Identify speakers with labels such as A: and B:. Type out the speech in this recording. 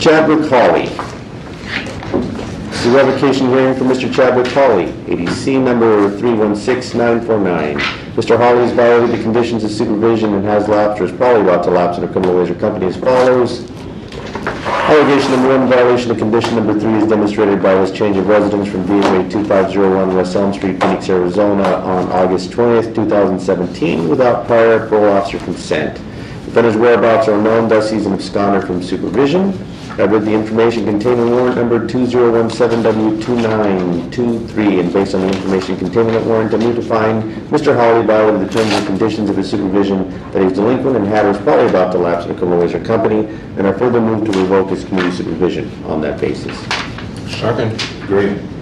A: Chadwick Hawley. The revocation hearing for Mr. Chadwick Hawley, ADC number 316949. Mr. Hawley has violated the conditions of supervision and has lapsed or is probably about to lapse in a criminal ways or company as follows. Allegation number 1, violation of condition number 3 is demonstrated by his change of residence from DMA 2501 West Elm Street, Phoenix, Arizona on August 20th, 2017 without prior parole officer consent. Defendant's whereabouts are unknown, thus he's an absconder from supervision. I've read the information contained in warrant number 2017W2923, and based on the information contained in that warrant, I move to find Mr. Hawley violated the terms and conditions of his supervision, that he was delinquent and had or was probably about to lapse in a criminal ways or company, and I further move to revoke his community supervision on that basis.
B: Second.
C: Great.